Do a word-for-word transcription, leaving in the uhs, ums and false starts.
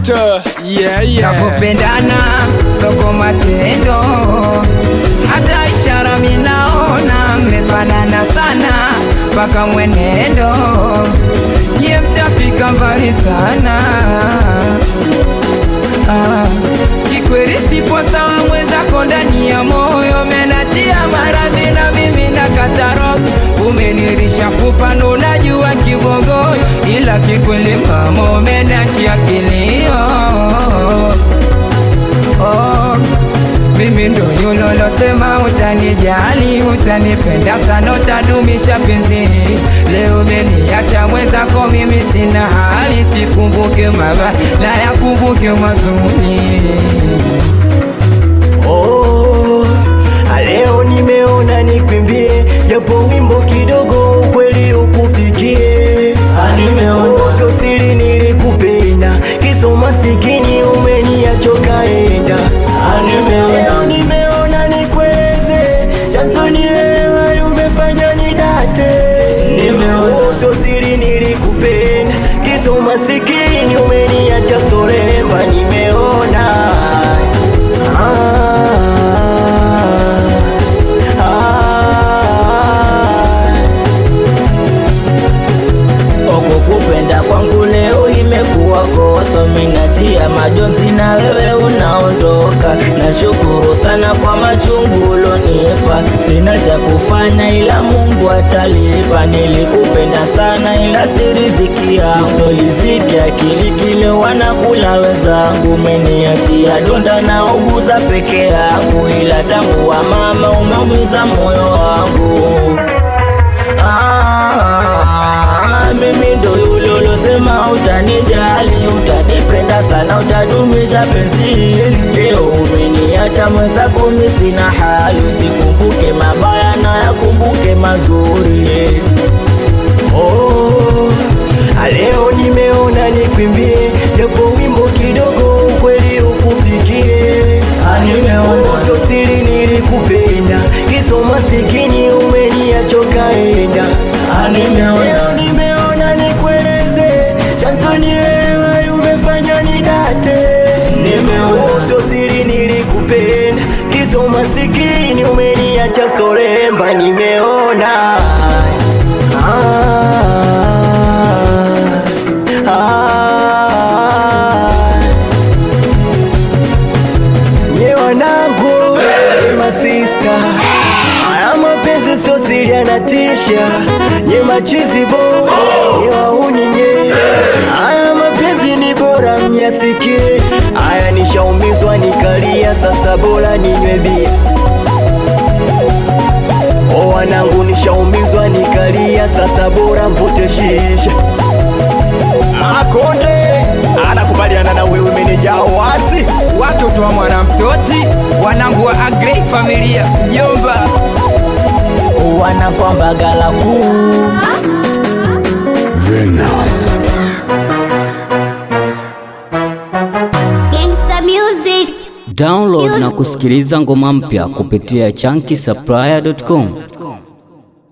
Master, yeah, yeah. Nakupendana, soko matendo, hata ishara minaona mmefanana sana, paka mwenendo ye mtafika mbali sana. Ah, kikweli sipo sawa mwenzako ndani ya moyo, menatia maradhi na mimi nakataro. Umenirisha fupa ndo unajua kibogo, ila kikweli mama umenachia kilio. Oh, mimi ndo yule losema utanijali, utanipenda sana, utadumisha penzi. Leo umeniacha mwenzako, mimi sina hali, sikumbuke mabaya na yakumbuke mazuri. Oh, leo nimeona nikwimbie, japo wimbo kidogo ukweli ukufikie. Nimeona sio siri nilikupenda, kiso masikini umeniacha kaenda. Leo nimeona nikweze, chanzo ni wewe umefanya nidate. Nimeona sio siri nilikupenda, kiso masikini umeniacha soremba. Nimeona kupenda kwangu leo imekuwa kosa, minatia majonzi na wewe unaondoka. Nashukuru sana kwa machungu ulonipa, sina cha kufanya ila Mungu atalipa. Nilikupenda sana ila si riziki yangu, so riziki akili kile wanakula wenzangu. Umeniachia donda na uguza peke yangu, ila tangu wa mama umeumiza moyo wangu. Ah, mimi ndo yule ulosema utanijali, utanipenda sana, utadumisha penzi. Leo umeniacha mwenzako, mimi sina hali, usikumbuke mabaya na yakumbuke mazuri. oh, leo nimeona nikwimbie, japo wimbo kidogo ukweli ukufikie. Nimeona sio siri nilikupenda, kiso masikini umeniacha kaenda. Leo nimeona nikueleze, chanzo ni wewe umefanya nidate. Nimeona sio siri nilikupenda, kiso masikini umeniacha soremba. Nimeona ah, ah, nye wanangu, masista, haya mapenzi sio siri yanatisha. Nye machizi bo, nye wauni nye, haya mapenzi ni bora mnyasikie. Haya nishaumizwa nikalia, sasa bora ninywe bia. O wanangu nishaumizwa nikalia, sasa bora mvute shisha. Makonde anakubaliana na wewe meneja wazi. Watoto wa mwanamtoti, wanangu wa Agrey familia, mjomba Wana kwamba gala kuu Venom. Gangsta music. Download na kusikiliza ngoma mpya kupitia chunky supplier dot com.